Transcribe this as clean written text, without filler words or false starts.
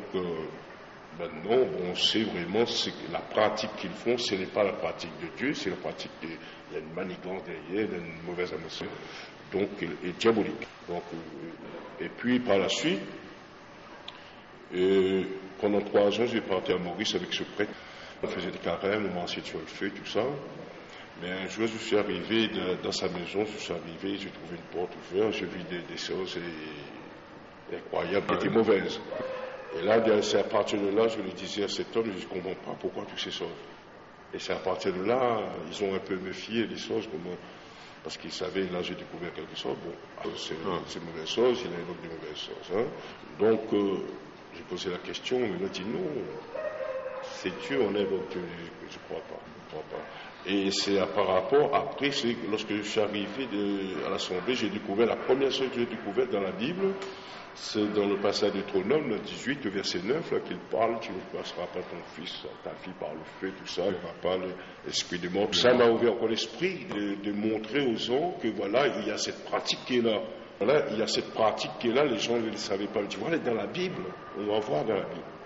maintenant, on sait vraiment que la pratique qu'ils font, ce n'est pas la pratique de Dieu, c'est la pratique il y a une manigance derrière, il y a une mauvaise émotion, donc, et diabolique. Donc, et puis par la suite, pendant 3 ans, j'ai parti à Maurice avec ce prêtre. On faisait des carêmes, on marchait sur le feu, tout ça. Mais un jour, je suis arrivé dans sa maison, j'ai trouvé une porte ouverte, j'ai vu des choses incroyables, qui étaient mauvaises. Et là, c'est à partir de là, je lui disais à cet homme, je ne comprends pas pourquoi toutes ces choses. Et c'est à partir de là, ils ont un peu méfié des choses, parce qu'ils savaient, là j'ai découvert quelque chose, bon, c'est mauvaise chose, il y a une autre de mauvaises choses. Hein. Donc, j'ai posé la question, mais il m'a dit non, c'est Dieu, on est donc Dieu, je ne crois pas. Et c'est par rapport, après, lorsque je suis arrivé à l'Assemblée, j'ai découvert, la première chose que j'ai découverte dans la Bible, c'est dans le passage de Deutéronome 18, verset 9, là, qu'il parle, tu ne passeras pas ton fils, ta fille par le feu, tout ça, il n'y aura pas l'esprit de mort. Ça m'a ouvert encore l'esprit de montrer aux gens que voilà, il y a cette pratique qui est là. Voilà, il y a cette pratique qui est là, les gens ne le savaient pas. Tu vois, elle est dans la Bible, on va voir dans la Bible.